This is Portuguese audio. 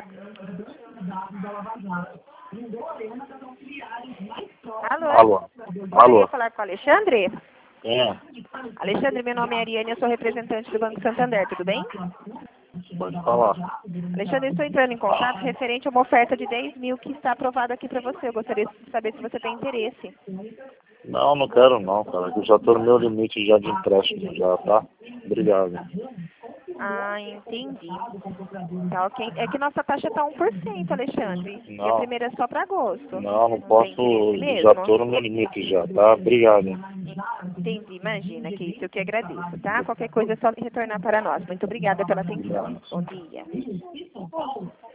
Alô? Alô? Poderia Alô? falar com o Alexandre? É, Alexandre, meu nome é Ariane, eu sou representante do Banco Santander, tudo bem? pode falar. Alexandre, eu estou entrando em contato referente a uma oferta de 10 mil que está aprovada aqui para você. Eu gostaria de saber se você tem interesse. Não, não quero não, cara. Eu já tô no meu limite já de empréstimo já, tá? Obrigado. Ah, entendi. Tá, ok. É que nossa taxa está 1%, Alexandre. E a Não, primeira é só para agosto. não Não tem interesse posso, já tô mesmo? no meu limite já, tá? Obrigado. Entendi, imagina, que isso eu que agradeço, tá? Qualquer coisa é só retornar para nós. Muito obrigada pela atenção. Bom dia.